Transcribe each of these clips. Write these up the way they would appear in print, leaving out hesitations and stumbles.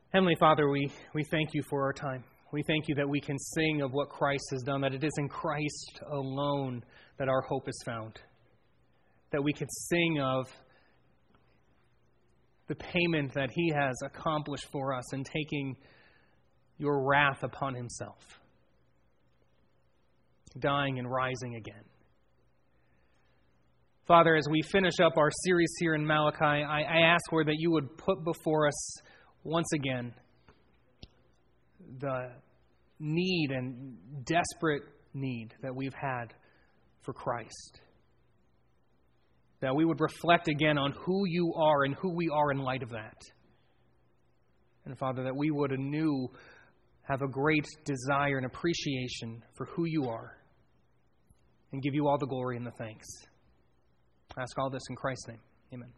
Heavenly Father, we thank you for our time. We thank you that we can sing of what Christ has done, that it is in Christ alone that our hope is found. That we can sing of the payment that He has accomplished for us in taking your wrath upon Himself, dying and rising again. Father, as we finish up our series here in Malachi, I ask, Lord, that you would put before us once again the need and desperate need that we've had for Christ. That we would reflect again on who you are and who we are in light of that. And Father, that we would anew have a great desire and appreciation for who you are and give you all the glory and the thanks. I ask all this in Christ's name. Amen.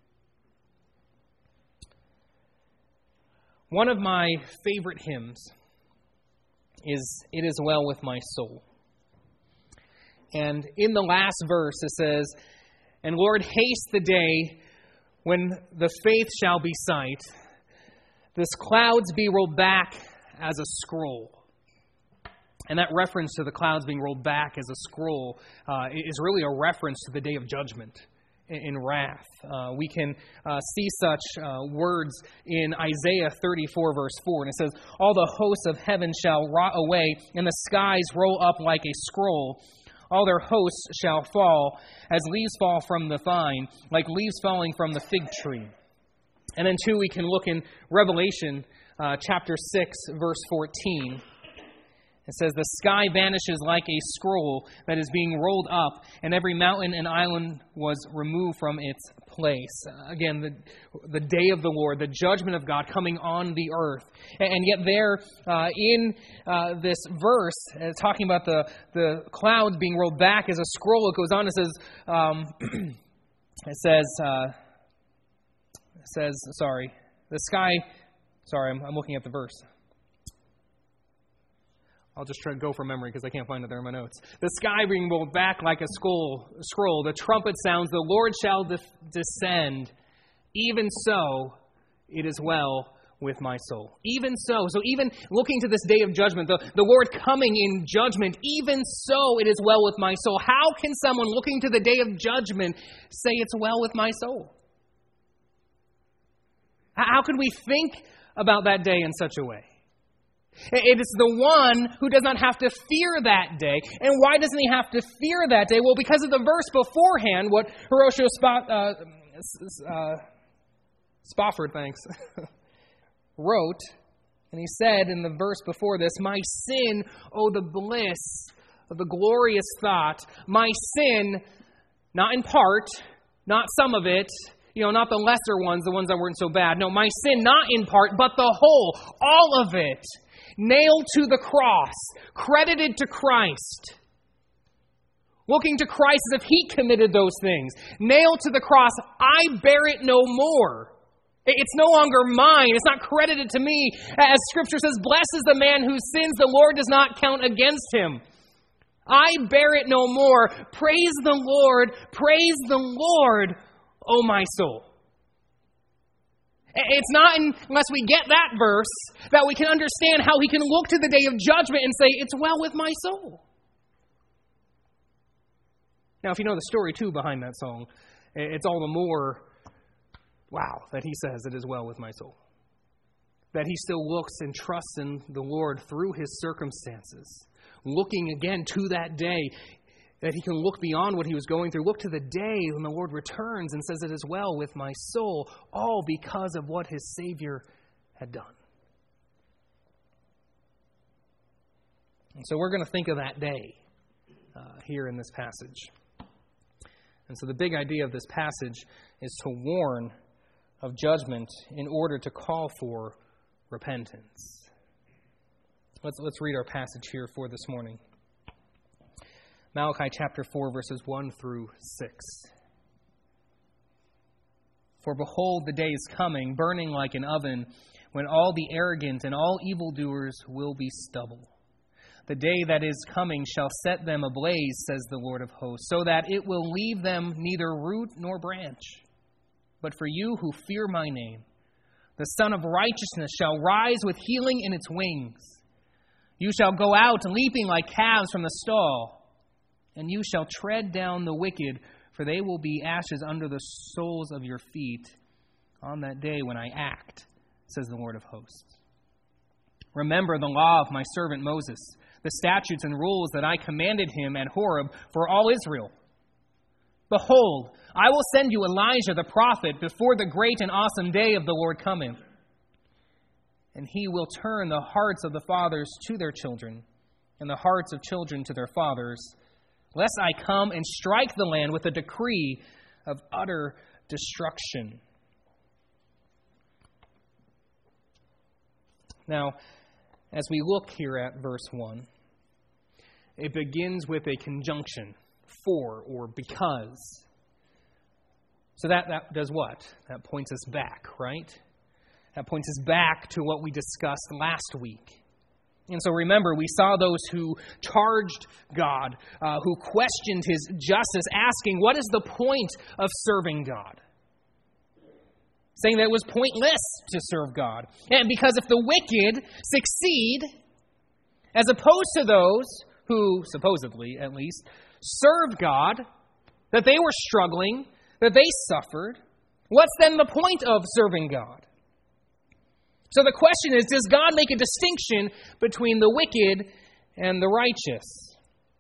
One of my favorite hymns is "It Is Well With My Soul." And in the last verse it says, "And Lord, haste the day when the faith shall be sight, this clouds be rolled back as a scroll." And that reference to the clouds being rolled back as a scroll is really a reference to the day of judgment in wrath. We can see such words in Isaiah 34, verse 4. And it says, "All the hosts of heaven shall rot away, and the skies roll up like a scroll. All their hosts shall fall, as leaves fall from the vine, like leaves falling from the fig tree." And then, too, we can look in Revelation chapter 6, verse 14. It says, "The sky vanishes like a scroll that is being rolled up, and every mountain and island was removed from its place." Again, the day of the Lord, the judgment of God coming on the earth. And yet there in this verse, talking about the clouds being rolled back as a scroll, it goes on, it says, I'm looking at the verse. I'll just try to go from memory because I can't find it there in my notes. "The sky being rolled back like a scroll, the trumpet sounds, the Lord shall descend. Even so, it is well with my soul." Even so. So even looking to this day of judgment, the Lord coming in judgment, even so it is well with my soul. How can someone looking to the day of judgment say it's well with my soul? How could we think about that day in such a way? It is the one who does not have to fear that day. And why doesn't he have to fear that day? Well, because of the verse beforehand, what Horatio Spofford wrote, and he said in the verse before this, "My sin, oh the bliss of the glorious thought, my sin, not in part, not some of it, not the lesser ones, the ones that weren't so bad. No, my sin, not in part, but the whole, all of it, nailed to the cross, credited to Christ. Looking to Christ as if He committed those things. Nailed to the cross, I bear it no more. It's no longer mine. It's not credited to me. As Scripture says, blessed is the man whose sins the Lord does not count against him. I bear it no more. Praise the Lord, O my soul." It's not unless we get that verse that we can understand how he can look to the day of judgment and say, it's well with my soul. Now, if you know the story, too, behind that song, it's all the more, wow, that he says it is well with my soul. That he still looks and trusts in the Lord through his circumstances. Looking again to that day, that he can look beyond what he was going through. Look to the day when the Lord returns and says, "It is well with my soul," all because of what his Savior had done. And so we're going to think of that day here in this passage. And so the big idea of this passage is to warn of judgment in order to call for repentance. Let's read our passage here for this morning. Malachi chapter 4, verses 1 through 6. "For behold, the day is coming, burning like an oven, when all the arrogant and all evildoers will be stubble. The day that is coming shall set them ablaze, says the Lord of hosts, so that it will leave them neither root nor branch. But for you who fear my name, The Son of Righteousness shall rise with healing in its wings. You shall go out leaping like calves from the stall, and you shall tread down the wicked, for they will be ashes under the soles of your feet on that day when I act, says the Lord of hosts. Remember the law of my servant Moses, the statutes and rules that I commanded him at Horeb for all Israel. Behold, I will send you Elijah the prophet before the great and awesome day of the Lord cometh. And he will turn the hearts of the fathers to their children, and the hearts of children to their fathers, lest I come and strike the land with a decree of utter destruction. Now, as we look here at verse 1, it begins with a conjunction, for or because. So that does what? That points us back, right? That points us back to what we discussed last week. And so remember, we saw those who charged God, who questioned his justice, asking, what is the point of serving God? Saying that it was pointless to serve God. And because if the wicked succeed, as opposed to those who, supposedly at least, served God, that they were struggling, that they suffered, what's then the point of serving God? So the question is, does God make a distinction between the wicked and the righteous?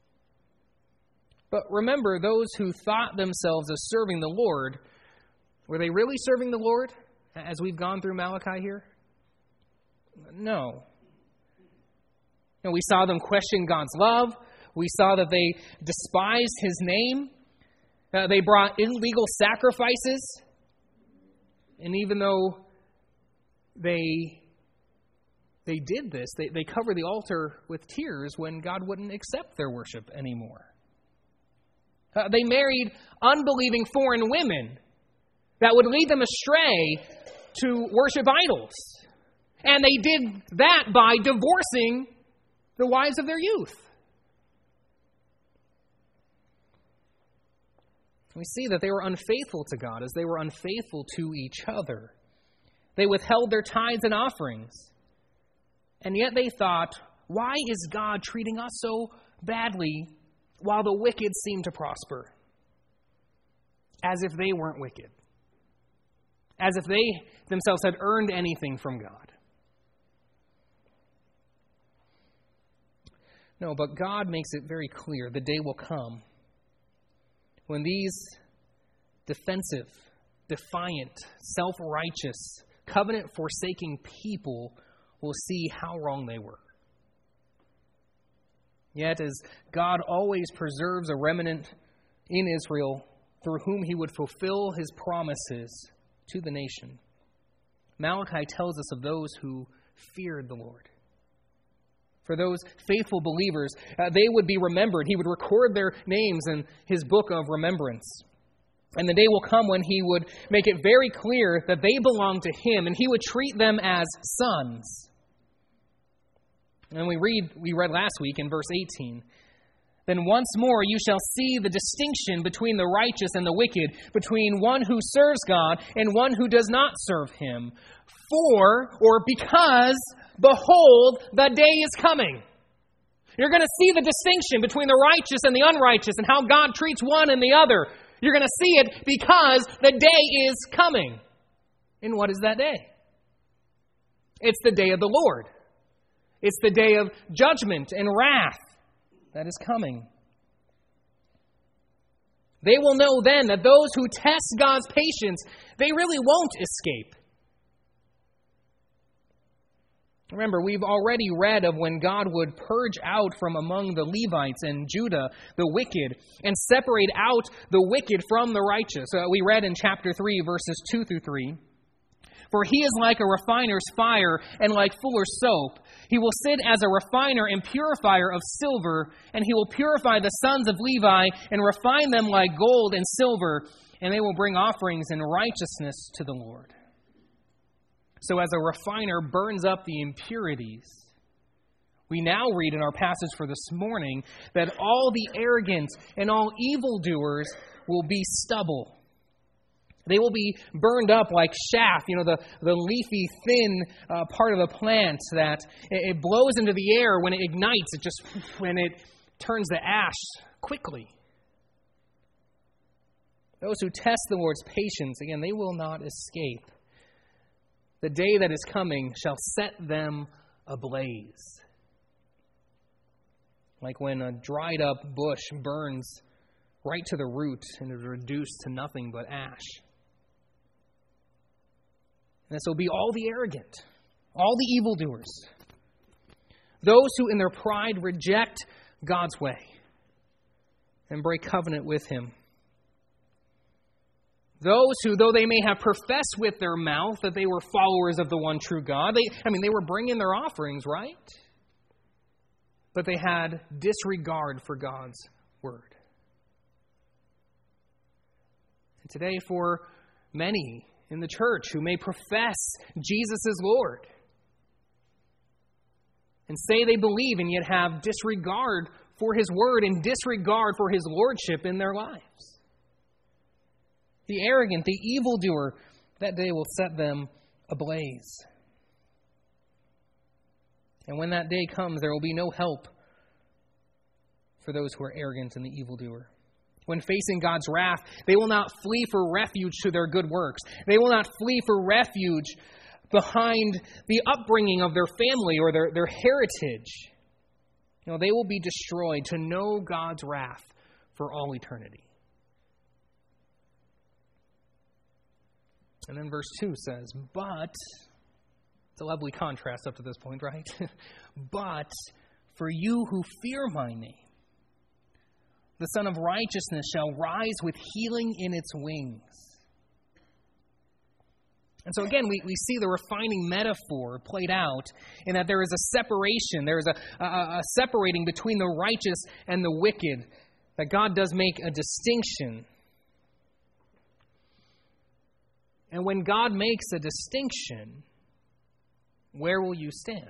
But remember, those who thought themselves as serving the Lord, were they really serving the Lord as we've gone through Malachi here? No. And we saw them question God's love. We saw that they despised his name. They brought illegal sacrifices. And even though they did this, they covered the altar with tears when God wouldn't accept their worship anymore. They married unbelieving foreign women that would lead them astray to worship idols. And they did that by divorcing the wives of their youth. We see that they were unfaithful to God as they were unfaithful to each other. They withheld their tithes and offerings. And yet they thought, why is God treating us so badly while the wicked seem to prosper? As if they weren't wicked. As if they themselves had earned anything from God. No, but God makes it very clear the day will come when these defensive, defiant, self-righteous, covenant-forsaking people will see how wrong they were. Yet, as God always preserves a remnant in Israel through whom he would fulfill his promises to the nation, Malachi tells us of those who feared the Lord. For those faithful believers, they would be remembered. He would record their names in his book of remembrance. And the day will come when he would make it very clear that they belong to him, and he would treat them as sons. And we read last week in verse 18, then once more you shall see the distinction between the righteous and the wicked, between one who serves God and one who does not serve him. For, or because, behold, the day is coming. You're going to see the distinction between the righteous and the unrighteous and how God treats one and the other. You're going to see it because the day is coming. And what is that day? It's the day of the Lord. It's the day of judgment and wrath that is coming. They will know then that those who test God's patience, they really won't escape. Remember, we've already read of when God would purge out from among the Levites and Judah the wicked and separate out the wicked from the righteous. We read in chapter 3, verses 2 through 3. For he is like a refiner's fire and like fuller's soap. He will sit as a refiner and purifier of silver, and he will purify the sons of Levi and refine them like gold and silver, and they will bring offerings in righteousness to the Lord. So as a refiner burns up the impurities, we now read in our passage for this morning that all the arrogant and all evildoers will be stubble. They will be burned up like chaff, the leafy, thin part of the plant that it blows into the air when it ignites. When it turns to ash quickly. Those who test the Lord's patience, again, they will not escape. The day that is coming shall set them ablaze. Like when a dried up bush burns right to the root and is reduced to nothing but ash. And this will be all the arrogant, all the evildoers, those who in their pride reject God's way and break covenant with Him. Those who, though they may have professed with their mouth that they were followers of the one true God, they were bringing their offerings, right? But they had disregard for God's word. And today, for many in the church who may profess Jesus as Lord and say they believe and yet have disregard for His word and disregard for His lordship in their lives. The arrogant, the evildoer, that day will set them ablaze. And when that day comes, there will be no help for those who are arrogant and the evildoer. When facing God's wrath, they will not flee for refuge to their good works. They will not flee for refuge behind the upbringing of their family or their heritage. They will be destroyed to know God's wrath for all eternity. And then verse 2 says, but, it's a lovely contrast up to this point, right? But for you who fear my name, the Son of Righteousness shall rise with healing in its wings. And so again, we see the refining metaphor played out in that there is a separation. There is a separating between the righteous and the wicked. That God does make a distinction. And when God makes a distinction, where will you stand?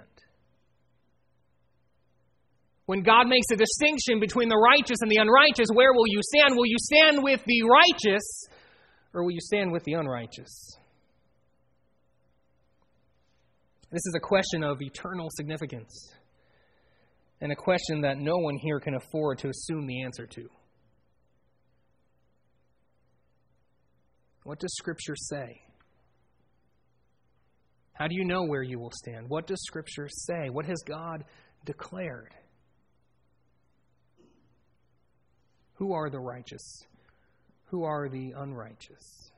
When God makes a distinction between the righteous and the unrighteous, where will you stand? Will you stand with the righteous, or will you stand with the unrighteous? This is a question of eternal significance, and a question that no one here can afford to assume the answer to. What does Scripture say? How do you know where you will stand? What does Scripture say? What has God declared? Who are the righteous? Who are the unrighteous?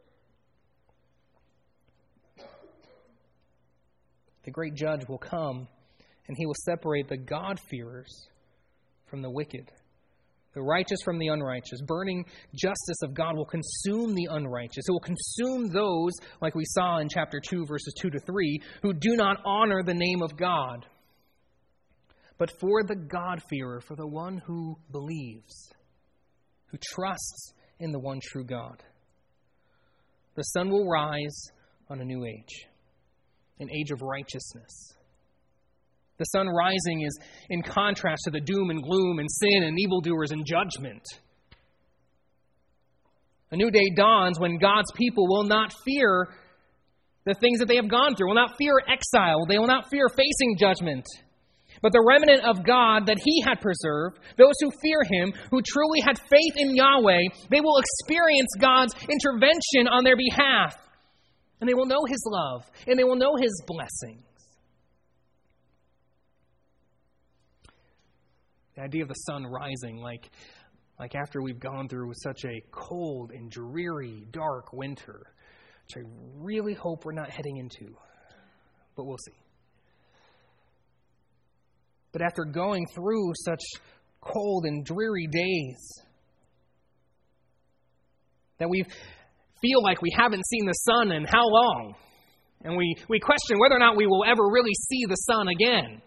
The great judge will come, and he will separate the God-fearers from the wicked, the righteous from the unrighteous. Burning justice of God will consume the unrighteous. It will consume those, like we saw in chapter 2, verses 2 to 3, who do not honor the name of God. But for the God-fearer, for the one who believes, who trusts in the one true God, the sun will rise on a new age, an age of righteousness. The sun rising is in contrast to the doom and gloom and sin and evildoers and judgment. A new day dawns when God's people will not fear the things that they have gone through, will not fear exile, they will not fear facing judgment. But the remnant of God that He had preserved, those who fear Him, who truly had faith in Yahweh, they will experience God's intervention on their behalf. And they will know His love, and they will know His blessings. The idea of the sun rising, like after we've gone through such a cold and dreary, dark winter, which I really hope we're not heading into, but we'll see. But after going through such cold and dreary days, that we feel like we haven't seen the sun in how long? And we question whether or not we will ever really see the sun again.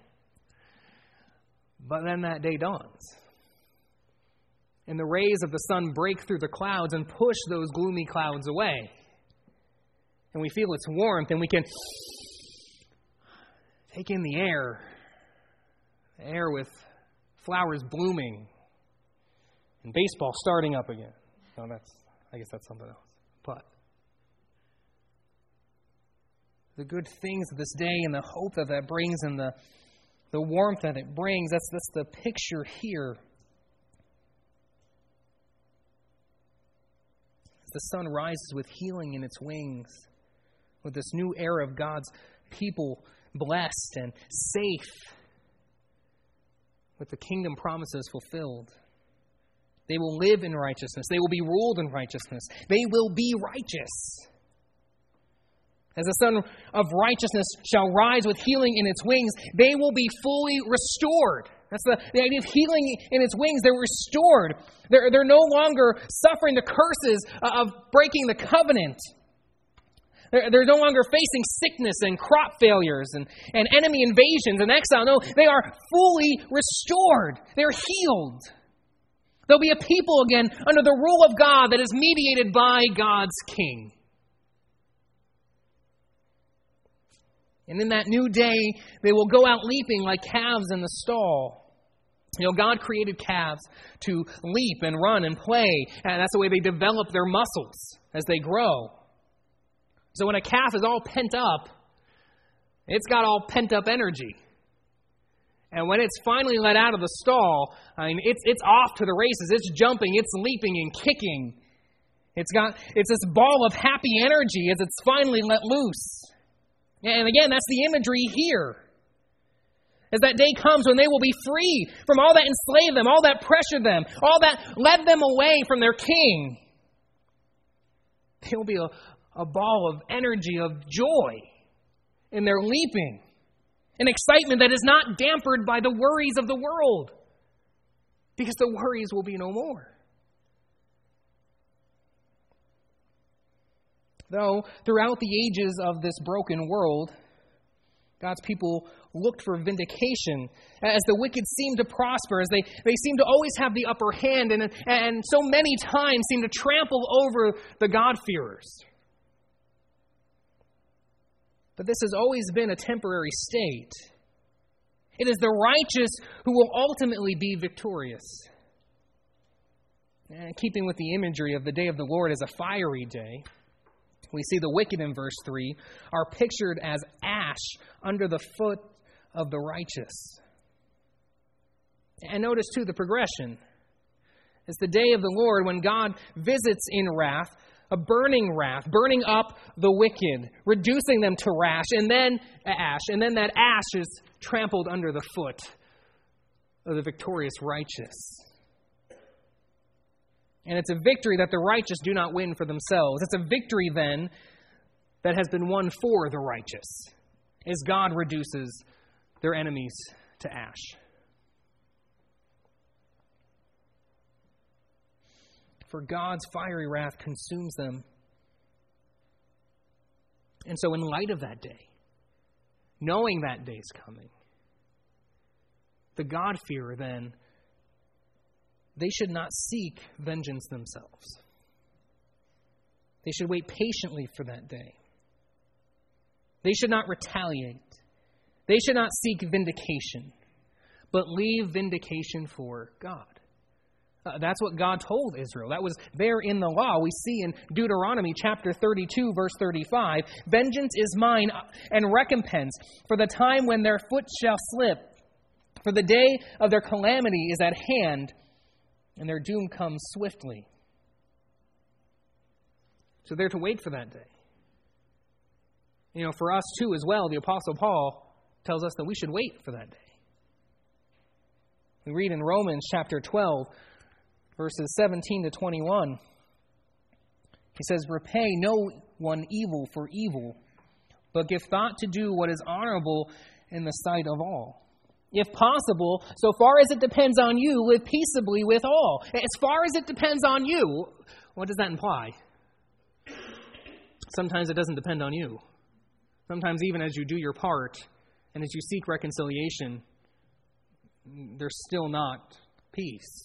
But then that day dawns. And the rays of the sun break through the clouds and push those gloomy clouds away. And we feel its warmth, and we can take in the air with flowers blooming and baseball starting up again. No, I guess that's something else. But the good things of this day and the hope that brings and the warmth that it brings. That's the picture here. As the sun rises with healing in its wings, with this new era of God's people blessed and safe, with the kingdom promises fulfilled. They will live in righteousness. They will be ruled in righteousness. They will be righteous. As the sun of righteousness shall rise with healing in its wings, they will be fully restored. That's the idea of healing in its wings. They're restored. They're no longer suffering the curses of breaking the covenant. They're no longer facing sickness and crop failures and enemy invasions and exile. No, they are fully restored. They're healed. There'll be a people again under the rule of God that is mediated by God's King. And in that new day, they will go out leaping like calves in the stall. God created calves to leap and run and play. And that's the way they develop their muscles as they grow. So when a calf is all pent up, it's got all pent up energy. And when it's finally let out of the stall, it's off to the races. It's jumping, it's leaping and kicking. It's this ball of happy energy as it's finally let loose. And again, that's the imagery here. As that day comes when they will be free from all that enslaved them, all that pressured them, all that led them away from their king. They will be a ball of energy, of joy in their leaping. An excitement that is not dampened by the worries of the world. Because the worries will be no more. Though, throughout the ages of this broken world, God's people looked for vindication as the wicked seemed to prosper, as they seemed to always have the upper hand, and so many times seemed to trample over the God-fearers. But this has always been a temporary state. It is the righteous who will ultimately be victorious. And keeping with the imagery of the day of the Lord as a fiery day, we see the wicked in verse 3 are pictured as ash under the foot of the righteous. And notice too the progression. It's the day of the Lord when God visits in wrath, a burning wrath, burning up the wicked, reducing them to ash, and then that ash is trampled under the foot of the victorious righteous. And it's a victory that the righteous do not win for themselves. It's a victory then that has been won for the righteous, as God reduces their enemies to ash. For God's fiery wrath consumes them. And so in light of that day, knowing that day's coming, the God-fearer then, they should not seek vengeance themselves. They should wait patiently for that day. They should not retaliate. They should not seek vindication, but leave vindication for God. That's what God told Israel. That was there in the law. We see in Deuteronomy chapter 32, verse 35, "Vengeance is mine and recompense for the time when their foot shall slip. For the day of their calamity is at hand, and their doom comes swiftly." So they're to wait for that day. For us too as well, the Apostle Paul tells us that we should wait for that day. We read in Romans chapter 12, verses 17 to 21. He says, "Repay no one evil for evil, but give thought to do what is honorable in the sight of all. If possible, so far as it depends on you, live peaceably with all." As far as it depends on you, what does that imply? Sometimes it doesn't depend on you. Sometimes even as you do your part and as you seek reconciliation, there's still not peace.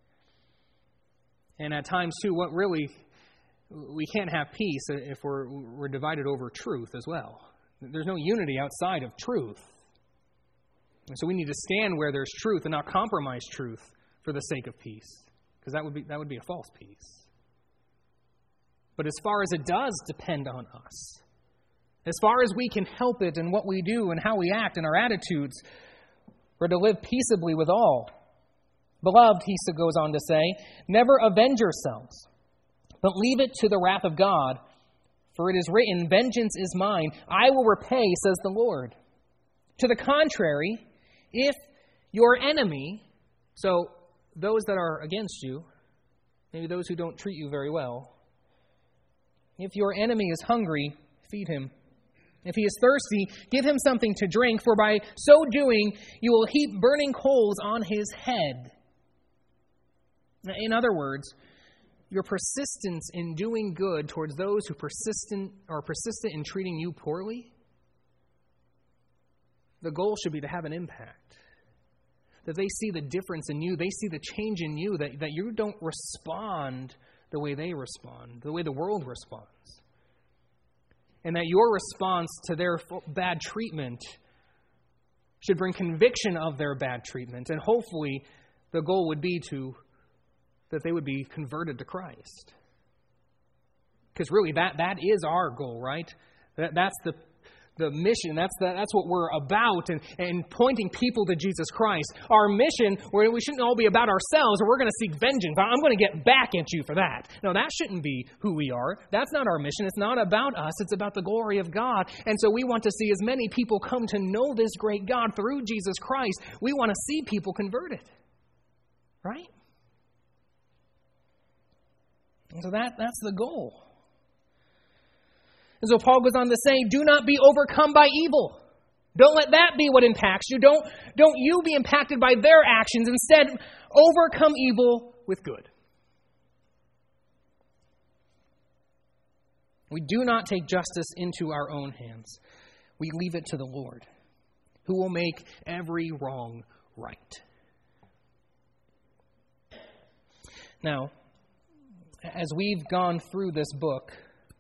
And at times, too, we can't have peace if we're divided over truth as well. There's no unity outside of truth. And so we need to stand where there's truth and not compromise truth for the sake of peace, because that would be a false peace. But as far as it does depend on us, As far as we can help it in what we do and how we act and our attitudes, we're to live peaceably with all. Beloved, he goes on to say, never avenge yourselves, but leave it to the wrath of God. For it is written, vengeance is mine, I will repay, says the Lord. To the contrary, if your enemy, so those that are against you, maybe those who don't treat you very well, if your enemy is hungry, feed him. If he is thirsty, give him something to drink, for by so doing, you will heap burning coals on his head. In other words, your persistence in doing good towards those who are persistent in treating you poorly, the goal should be to have an impact. That they see the difference in you, they see the change in you, that you don't respond the way they respond, the way the world responds. And that your response to their bad treatment should bring conviction of their bad treatment. And hopefully the goal would be that they would be converted to Christ. Because really that is our goal, right? That's the mission. That's what we're about, and pointing people to Jesus Christ. Our mission, where we shouldn't all be about ourselves, or we're going to seek vengeance. I'm going to get back at you for that. No, that shouldn't be who we are. That's not our mission. It's not about us. It's about the glory of God. And so we want to see as many people come to know this great God through Jesus Christ. We want to see people converted. Right? And so that's the goal. And so Paul goes on to say, do not be overcome by evil. Don't let that be what impacts you. Don't you be impacted by their actions. Instead, overcome evil with good. We do not take justice into our own hands. We leave it to the Lord, who will make every wrong right. Now, as we've gone through this book,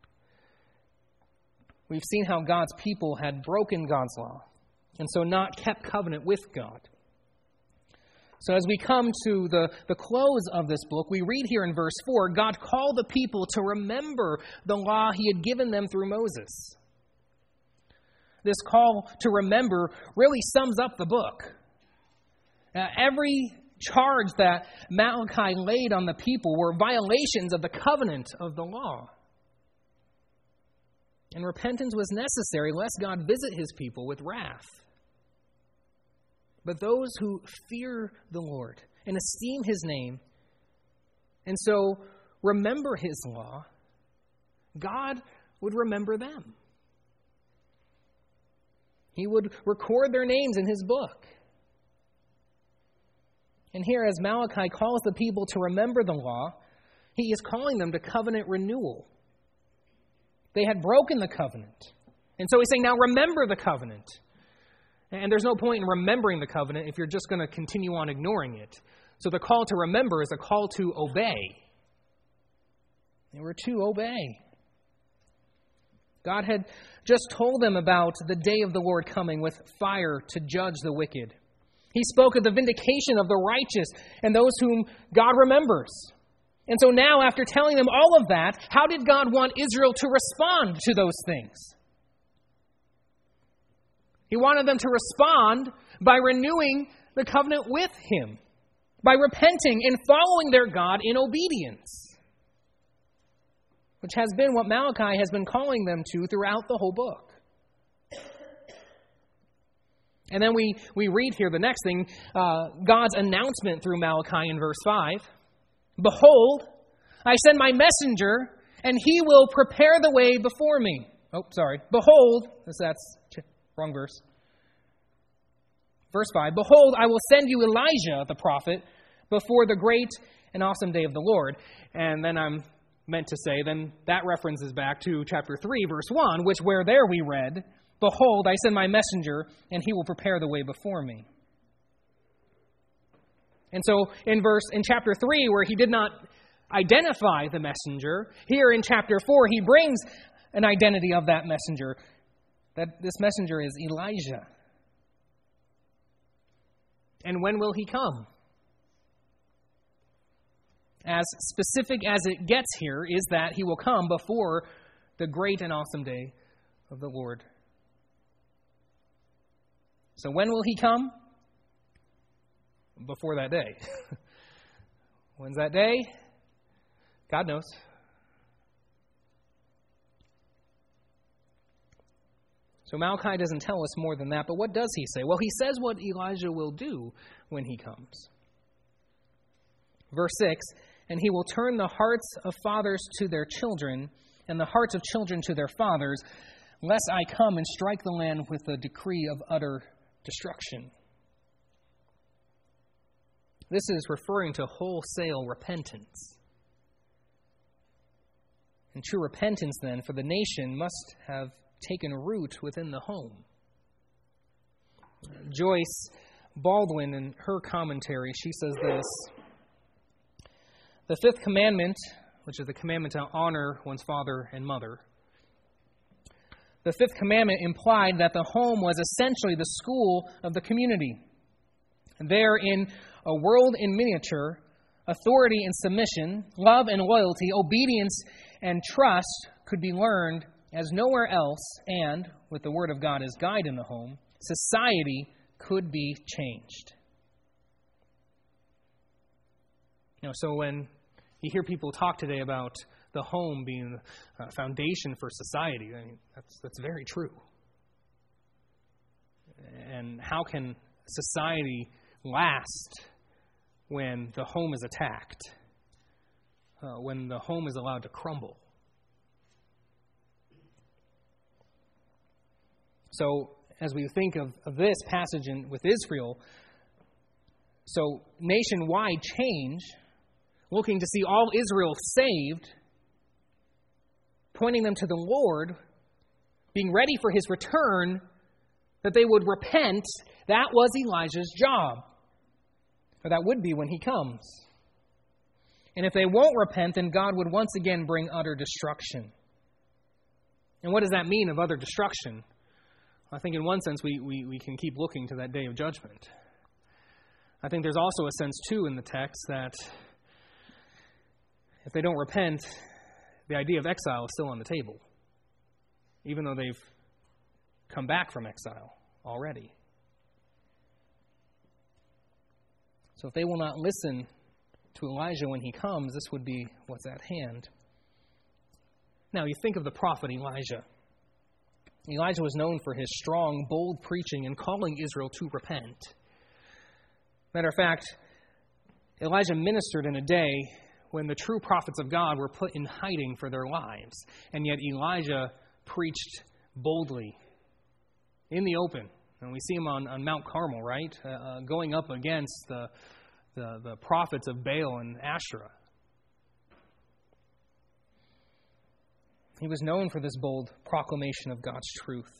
we've seen how God's people had broken God's law, and so not kept covenant with God. So as we come to the close of this book, we read here in verse 4, God called the people to remember the law he had given them through Moses. This call to remember really sums up the book. Every charge that Malachi laid on the people were violations of the covenant of the law. And repentance was necessary lest God visit his people with wrath. But those who fear the Lord and esteem his name, and so remember his law, God would remember them. He would record their names in his book. And here, as Malachi calls the people to remember the law, he is calling them to covenant renewal. They had broken the covenant. And so he's saying, now remember the covenant. And there's no point in remembering the covenant if you're just going to continue on ignoring it. So the call to remember is a call to obey. They were to obey. God had just told them about the day of the Lord coming with fire to judge the wicked. He spoke of the vindication of the righteous and those whom God remembers. And so now, after telling them all of that, how did God want Israel to respond to those things? He wanted them to respond by renewing the covenant with him, by repenting and following their God in obedience, which has been what Malachi has been calling them to throughout the whole book. And then we read here the next thing, God's announcement through Malachi in verse 5. Behold, I send my messenger, and he will prepare the way before me. Oh, sorry. Behold, that's wrong verse. Verse 5, behold, I will send you Elijah, the prophet, before the great and awesome day of the Lord. And then I'm meant to say, then that references back to chapter 3, verse 1, where there we read, behold, I send my messenger, and he will prepare the way before me. And so in chapter 3, where he did not identify the messenger, here in chapter 4, he brings an identity of that messenger. That this messenger is Elijah. And when will he come? As specific as it gets here is that he will come before the great and awesome day of the Lord. So when will he come? Before that day. When's that day? God knows. So Malachi doesn't tell us more than that, but what does he say? Well, he says what Elijah will do when he comes. Verse 6, and he will turn the hearts of fathers to their children, and the hearts of children to their fathers, lest I come and strike the land with a decree of utter destruction. This is referring to wholesale repentance. And true repentance, then, for the nation must have taken root within the home. Joyce Baldwin, in her commentary, she says this: the fifth commandment, which is the commandment to honor one's father and mother, the fifth commandment implied that the home was essentially the school of the community. There, in a world in miniature, authority and submission, love and loyalty, obedience and trust could be learned as nowhere else, and, with the Word of God as guide in the home, society could be changed. So when you hear people talk today about the home being a foundation for society, I mean, that's very true. And how can society last when the home is attacked, when the home is allowed to crumble? So, as we think of this passage with Israel, so nationwide change, looking to see all Israel saved, pointing them to the Lord, being ready for his return, that they would repent, that was Elijah's job. Or that would be when he comes. And if they won't repent, then God would once again bring utter destruction. And what does that mean of utter destruction? I think in one sense we can keep looking to that day of judgment. I think there's also a sense, too, in the text that if they don't repent, the idea of exile is still on the table, even though they've come back from exile already. So if they will not listen to Elijah when he comes, this would be what's at hand. Now, you think of the prophet Elijah. Elijah was known for his strong, bold preaching and calling Israel to repent. Matter of fact, Elijah ministered in a day when the true prophets of God were put in hiding for their lives. And yet Elijah preached boldly, in the open. And we see him on Mount Carmel, right? Going up against the prophets of Baal and Asherah. He was known for this bold proclamation of God's truth.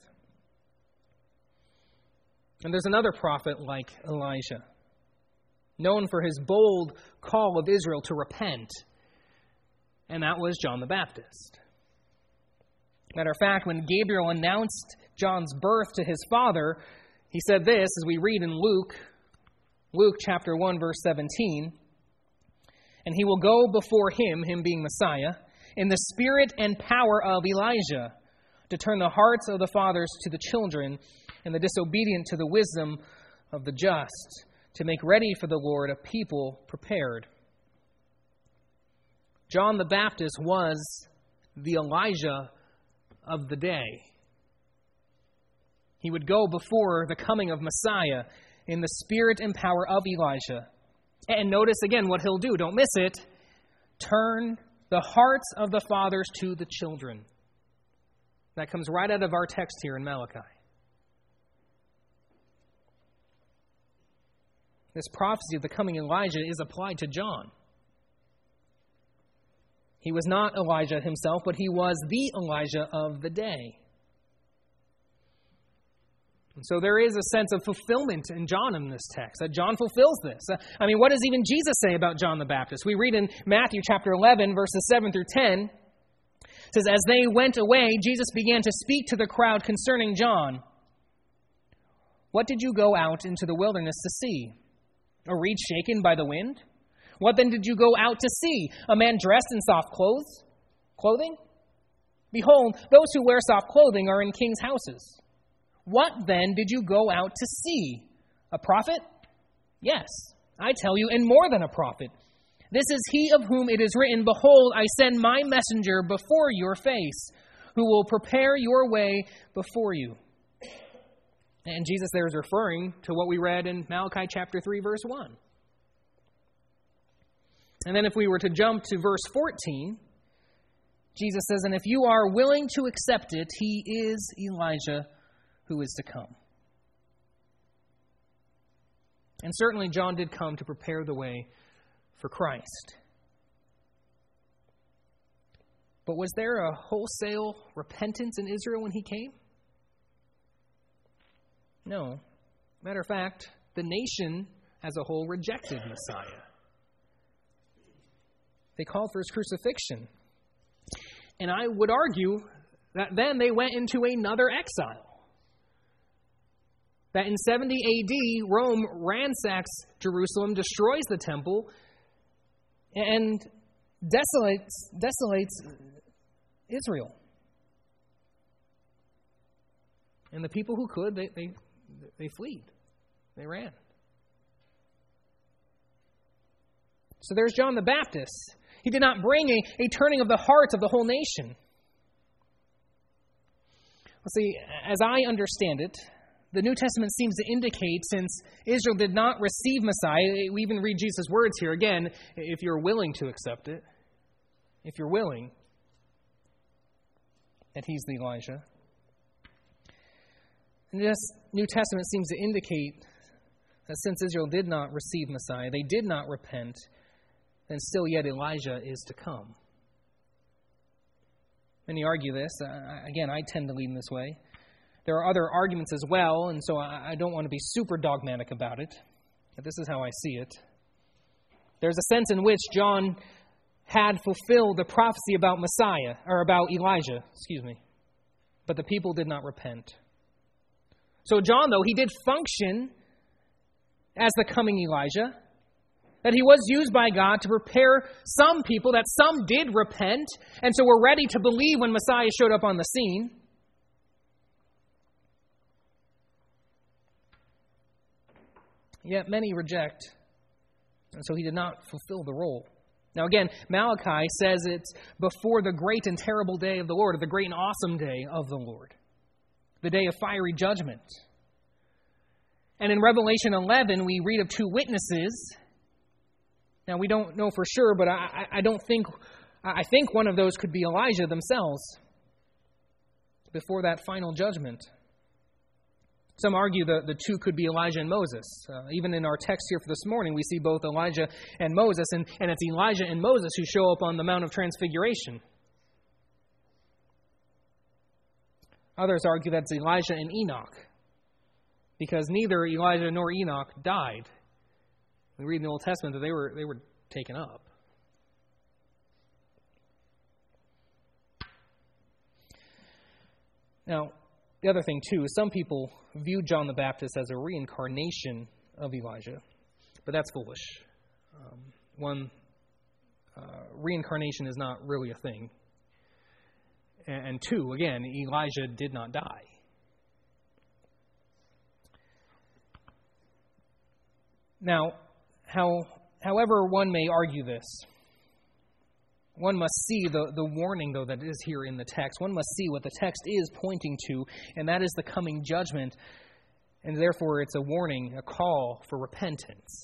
And there's another prophet like Elijah, known for his bold call of Israel to repent, and that was John the Baptist. Matter of fact, when Gabriel announced John's birth to his father, he said this, as we read in Luke chapter 1, verse 17, and he will go before him being Messiah, in the spirit and power of Elijah, to turn the hearts of the fathers to the children, and the disobedient to the wisdom of the just, to make ready for the Lord a people prepared. John the Baptist was the Elijah of the day. He would go before the coming of Messiah in the spirit and power of Elijah. And notice again what he'll do. Don't miss it. Turn the hearts of the fathers to the children. That comes right out of our text here in Malachi. This prophecy of the coming Elijah is applied to John. He was not Elijah himself, but he was the Elijah of the day. And so there is a sense of fulfillment in John in this text, that John fulfills this. What does even Jesus say about John the Baptist? We read in Matthew chapter 11, verses 7 through 10. It says, as they went away, Jesus began to speak to the crowd concerning John. What did you go out into the wilderness to see? A reed shaken by the wind? What then did you go out to see? A man dressed in soft clothing? Behold, those who wear soft clothing are in kings' houses. What then did you go out to see? A prophet? Yes, I tell you, and more than a prophet. This is he of whom it is written, Behold, I send my messenger before your face, who will prepare your way before you. And Jesus there is referring to what we read in Malachi chapter 3, verse 1. And then if we were to jump to verse 14, Jesus says, And if you are willing to accept it, he is Elijah who is to come. And certainly John did come to prepare the way for Christ. But was there a wholesale repentance in Israel when he came? No. Matter of fact, the nation as a whole rejected Messiah. They called for his crucifixion. And I would argue that then they went into another exile. That in 70 AD, Rome ransacks Jerusalem, destroys the temple, and desolates Israel. And the people who could, they fled. They ran. So there's John the Baptist. He did not bring a turning of the hearts of the whole nation. Well, see, as I understand it, the New Testament seems to indicate, since Israel did not receive Messiah, we even read Jesus' words here again, if you're willing to accept it, if you're willing, that he's the Elijah. And this New Testament seems to indicate that since Israel did not receive Messiah, they did not repent, then still yet Elijah is to come. Many argue this. Again, I tend to lean this way. There are other arguments as well, and so I don't want to be super dogmatic about it. But this is how I see it. There's a sense in which John had fulfilled the prophecy about Messiah, or about Elijah, but the people did not repent. So John, though, he did function as the coming Elijah, that he was used by God to prepare some people, that some did repent, and so were ready to believe when Messiah showed up on the scene. Yet many reject, and so he did not fulfill the role. Now again, Malachi says it's before the great and terrible day of the Lord, or the great and awesome day of the Lord, the day of fiery judgment. And in Revelation 11, we read of two witnesses. Now, we don't know for sure, but I think one of those could be Elijah themselves before that final judgment. Some argue the two could be Elijah and Moses. Even in our text here for this morning, we see both Elijah and Moses, and it's Elijah and Moses who show up on the Mount of Transfiguration. Others argue that's Elijah and Enoch, because neither Elijah nor Enoch died. We read in the Old Testament that they were taken up. Now, the other thing, too, is some people view John the Baptist as a reincarnation of Elijah, but that's foolish. Reincarnation is not really a thing. And two, again, Elijah did not die. Now, however one may argue this, one must see the warning, though, that is here in the text. One must see what the text is pointing to, and that is the coming judgment, and therefore it's a warning, a call for repentance.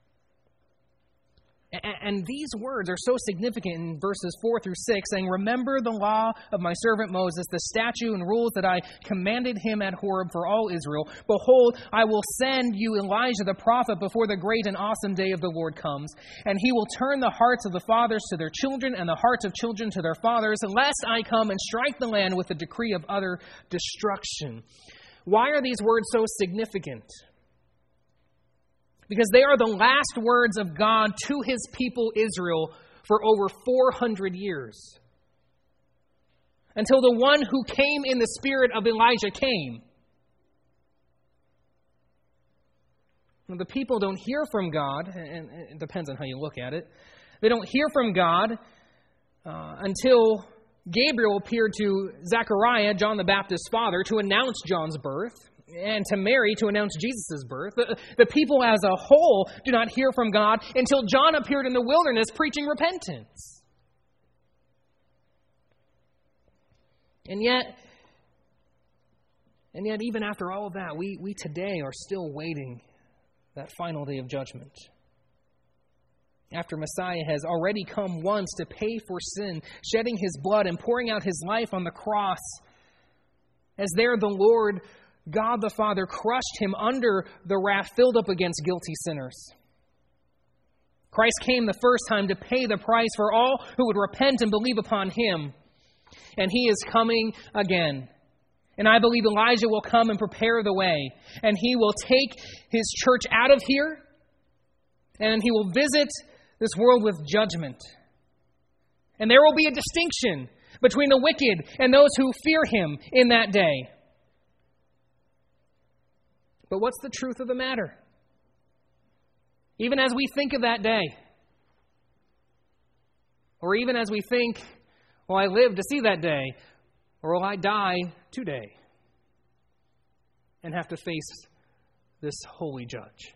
And these words are so significant in verses 4 through 6, saying, Remember the law of my servant Moses, the statute and rules that I commanded him at Horeb for all Israel. Behold, I will send you Elijah the prophet before the great and awesome day of the Lord comes. And he will turn the hearts of the fathers to their children and the hearts of children to their fathers, lest I come and strike the land with a decree of utter destruction. Why are these words so significant? Because they are the last words of God to his people Israel for over 400 years. Until the one who came in the spirit of Elijah came. When the people don't hear from God, and it depends on how you look at it, they don't hear from God until Gabriel appeared to Zechariah, John the Baptist's father, to announce John's birth, and to Mary to announce Jesus' birth. The people as a whole do not hear from God until John appeared in the wilderness preaching repentance. And yet, even after all of that, we today are still waiting that final day of judgment. After Messiah has already come once to pay for sin, shedding his blood and pouring out his life on the cross, as there the Lord, God the Father, crushed him under the wrath filled up against guilty sinners. Christ came the first time to pay the price for all who would repent and believe upon him. And he is coming again. And I believe Elijah will come and prepare the way. And he will take his church out of here. And he will visit this world with judgment. And there will be a distinction between the wicked and those who fear him in that day. But what's the truth of the matter? Even as we think of that day, or even as we think, will I live to see that day, or will I die today and have to face this holy judge?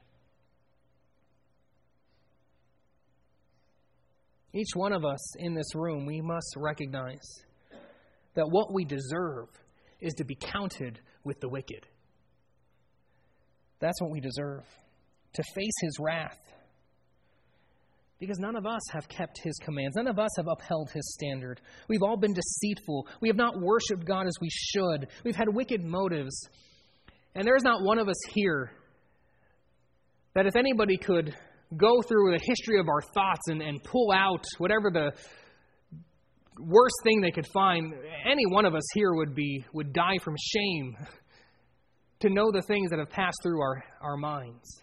Each one of us in this room, we must recognize that what we deserve is to be counted with the wicked. That's what we deserve, to face his wrath. Because none of us have kept his commands. None of us have upheld his standard. We've all been deceitful. We have not worshiped God as we should. We've had wicked motives. And there's not one of us here that if anybody could go through the history of our thoughts and pull out whatever the worst thing they could find, any one of us here would die from shame to know the things that have passed through our minds.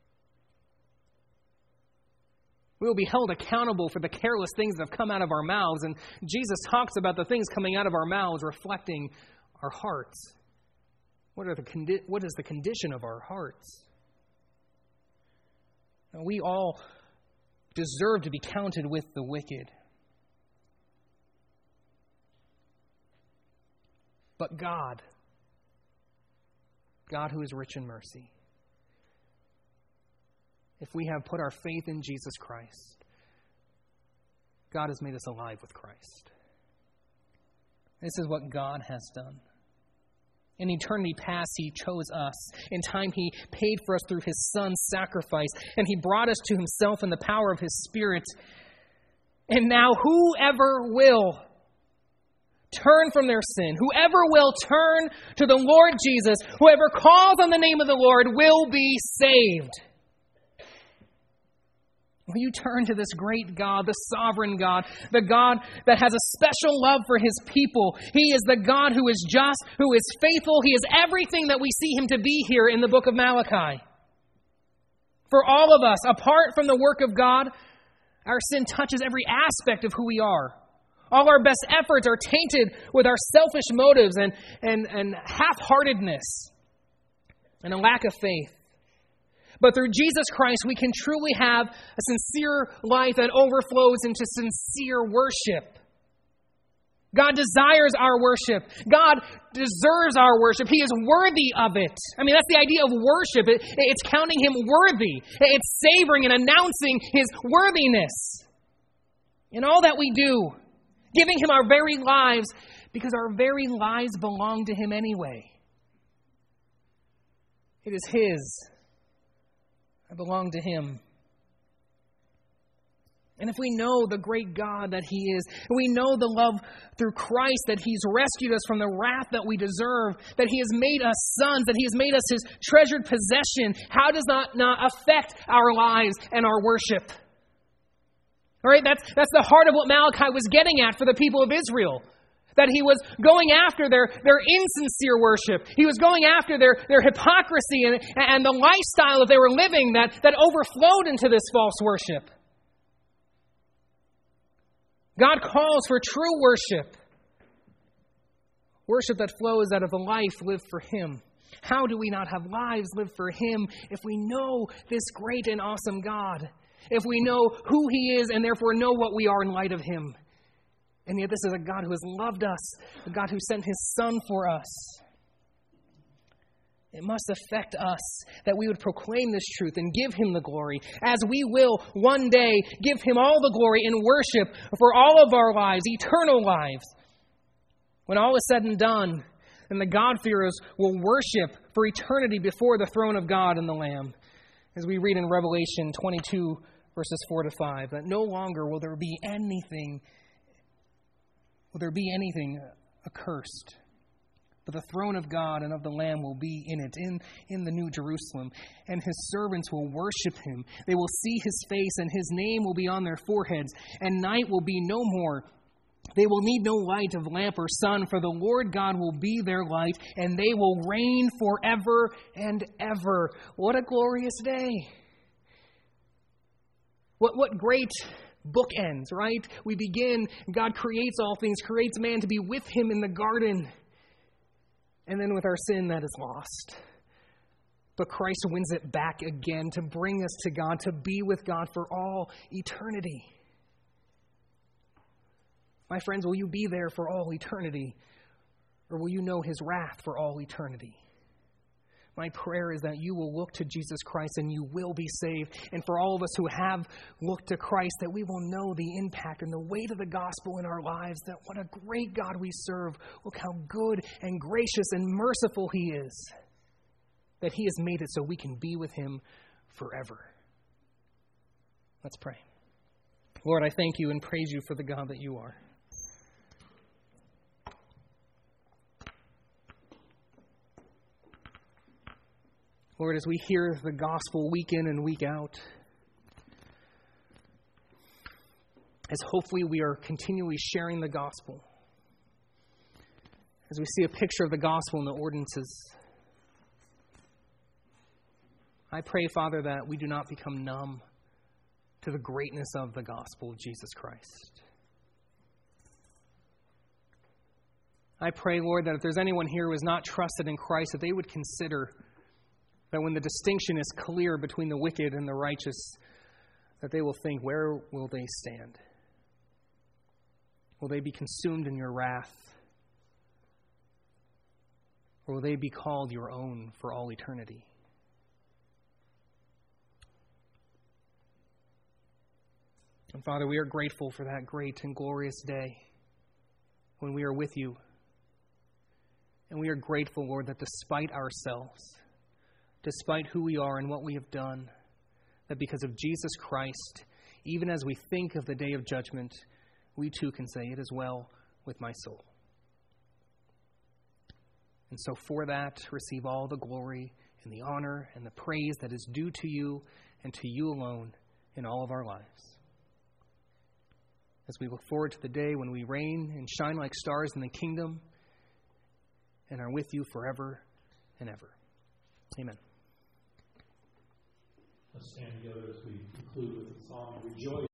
We will be held accountable for the careless things that have come out of our mouths, and Jesus talks about the things coming out of our mouths reflecting our hearts. What is the condition of our hearts? We all deserve to be counted with the wicked. But God who is rich in mercy, if we have put our faith in Jesus Christ, God has made us alive with Christ. This is what God has done. In eternity past, he chose us. In time, he paid for us through his Son's sacrifice, and he brought us to himself in the power of his Spirit. And now whoever will turn from their sin, whoever will turn to the Lord Jesus, whoever calls on the name of the Lord will be saved. Will you turn to this great God, the sovereign God, the God that has a special love for his people? He is the God who is just, who is faithful. He is everything that we see him to be here in the book of Malachi. For all of us, apart from the work of God, our sin touches every aspect of who we are. All our best efforts are tainted with our selfish motives and half-heartedness and a lack of faith. But through Jesus Christ, we can truly have a sincere life that overflows into sincere worship. God desires our worship. God deserves our worship. He is worthy of it. I mean, that's the idea of worship. It's counting him worthy. It's savoring and announcing his worthiness in all that we do, giving him our very lives because our very lives belong to him anyway. It is his. I belong to him. And if we know the great God that he is, we know the love through Christ that he's rescued us from the wrath that we deserve, that he has made us sons, that he has made us his treasured possession, how does that not affect our lives and our worship? All right, that's the heart of what Malachi was getting at for the people of Israel. That he was going after their insincere worship. He was going after their hypocrisy and the lifestyle that they were living that overflowed into this false worship. God calls for true worship. Worship that flows out of a life lived for him. How do we not have lives lived for him if we know this great and awesome God? If we know who he is and therefore know what we are in light of him? And yet this is a God who has loved us, a God who sent His Son for us. It must affect us that we would proclaim this truth and give Him the glory, as we will one day give Him all the glory in worship for all of our lives, eternal lives. When all is said and done, and the God-fearers will worship for eternity before the throne of God and the Lamb. As we read in Revelation 22, verses 4 to 5, that no longer will there be anything accursed. But the throne of God and of the Lamb will be in it, in the New Jerusalem. And His servants will worship Him. They will see His face, and His name will be on their foreheads. And night will be no more. They will need no light of lamp or sun, for the Lord God will be their light, and they will reign forever and ever. What a glorious day. What great bookends, right? We begin, God creates all things, creates man to be with Him in the garden. And then with our sin, that is lost. But Christ wins it back again to bring us to God, to be with God for all eternity. My friends, will you be there for all eternity? Or will you know His wrath for all eternity? My prayer is that you will look to Jesus Christ and you will be saved. And for all of us who have looked to Christ, that we will know the impact and the weight of the gospel in our lives, that what a great God we serve. Look how good and gracious and merciful He is. That He has made it so we can be with Him forever. Let's pray. Lord, I thank You and praise You for the God that You are. Lord, as we hear the gospel week in and week out, as hopefully we are continually sharing the gospel, as we see a picture of the gospel in the ordinances, I pray, Father, that we do not become numb to the greatness of the gospel of Jesus Christ. I pray, Lord, that if there's anyone here who has not trusted in Christ, that they would consider that when the distinction is clear between the wicked and the righteous, that they will think, where will they stand? Will they be consumed in Your wrath? Or will they be called Your own for all eternity? And Father, we are grateful for that great and glorious day when we are with You. And we are grateful, Lord, that despite ourselves, despite who we are and what we have done, that because of Jesus Christ, even as we think of the day of judgment, we too can say, it is well with my soul. And so for that, receive all the glory and the honor and the praise that is due to You and to You alone in all of our lives. As we look forward to the day when we reign and shine like stars in the kingdom and are with You forever and ever. Amen. Let's stand together as we conclude with the song, Rejoice.